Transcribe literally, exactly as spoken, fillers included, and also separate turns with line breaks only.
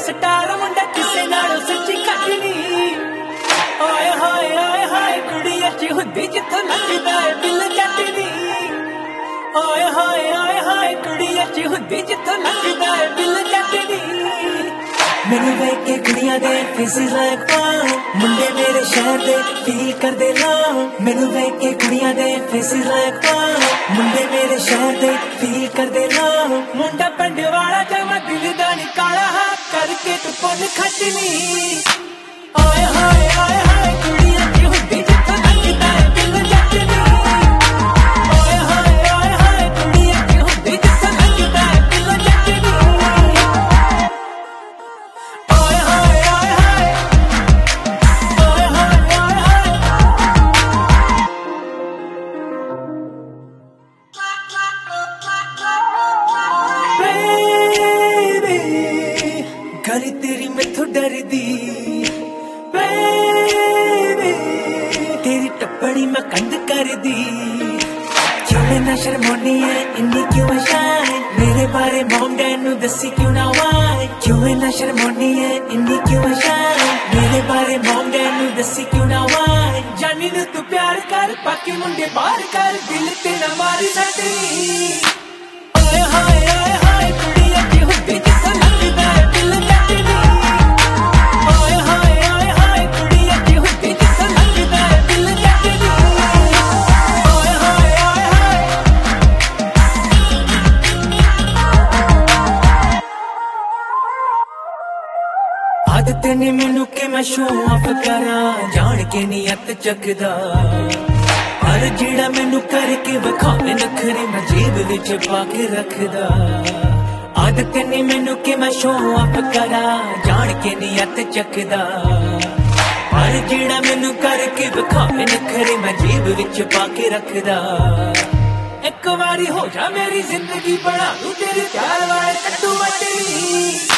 Star ਮੁੰਡਾ ਕਿਸੇ ਨਾਲੋਂ ਸੱਚੀ ਘੱਟ ਨਹੀਂ। ਓਏ ਹੋਏ ਓਏ ਹੋਏ ਕੁੜੀ ਅੱਛੀ ਹੁੰਦੀ ਜਿੱਥੋਂ ਲੱਗਦਾ ਏ ਦਿਲ ਜੱਟ ਨਹੀਂ। ਓਏ ਹੋਏ ਓਏ ਹੋਏ ਕੁੜੀ ਅੱਛੀ ਹੁੰਦੀ ਜਿੱਥੋਂ ਲੱਗਦਾ ਏ ਦਿਲ ਜੱਟ ਨਹੀਂ। ਮੈਨੂੰ ਵੇਖ ਕੇ ਕੁੜੀਆਂ ਦੇ ਫੇਸਿਸ ਲਾਈਕ ਵਾਓ, ਮੁੰਡੇ ਮੇਰੇ ਸ਼ਹਿਰ ਦੇ ਫੀਲ ਕਰਦੇ ਲਓ। ਮੈਨੂੰ ਵੇਖ ਕੇ ਕੁੜੀਆਂ ਦੇ ਫੇਸਿਸ ਲਾਈਕ ਵਾਓ, ਮੁੰਡੇ ਮੇਰੇ ਸ਼ਹਿਰ ਦੇ ਫੀਲ ਕਰਦੇ ਲਓ। ਮੁੰਡਾ ਪਿੰਡ ਵਾਲਾ ਜਮਾ ਦਿਲ ਦਾ ਨੀ ਕਾਲਾ ਕਰਕੇ ਤੂੰ ਪੁੰਨ ਖੱਟਣੀ। ਓਏ ਹੋਏ ਓਏ ਹੋਏ ਕੁੜੀ ਅੱਛੀ ਹੁੰਦੀ ਜਿੱਥੋਂ ਲੱਗਦਾ ਏ ਦਿਲ ਜੱਟ ਨਹੀਂ। ਓਏ ਹੋਏ ਓਏ ਹੋਏ ਕੁੜੀ ਅੱਛੀ ਹੁੰਦੀ ਜਿੱਥੋਂ ਲੱਗਦਾ ਏ ਦਿਲ ਜੱਟ ਨਹੀਂ। ਓਏ ਹੋਏ ਓਏ ਹੋਏ ਓਏ ਹੋਏ ਓਏ ਹੋਏ ਬੇਬੀ ਗਲੀ ਤੇਰੀ ਮੈਥੋਂ ਡਰਦੀ। तेरी टप्पड़ी मैं कंध कर दी। क्यों ना शर्मानी है इन्नी क्यों शाय, मेरे बारे मॉम डैड नू दसी क्यों ना वाय। क्यों ना शर्मानी है इन्नी क्यों शाय, मेरे बारे मॉम डैड नू दसी क्यों ना वाय। जानी नू तू प्यार कर बाकी मुंडे बाहर कर, दिल ते ना मारी सटनी। ओए हाय ओए हाय कुड़ी अच्छी हुंदी जिथों लगदा है दिल जट नहीं। ओए हाय ओए हाय कुड़ी अच्छी हुंदी जिथों लगदा है दिल जट नहीं। ओए हाय ओए हाय आदत ने मैनू कि मैं शो ऑफ करा, जान के नी अत चकदा। पर जेड़ा मैनू करके विखावे नखरे मैं जेब विच पा के रखदा। आदत ने मैनू कि मैं शो ऑफ करा, जान के नी अत चकदा। पर जेड़ा मैनू करके विखावे नखरे मैं जेब विच पा के रखदा। एक बारी हो जा मेरी जिंदगी बना दूं तेरे प्यार वाले कट्टू वटनी।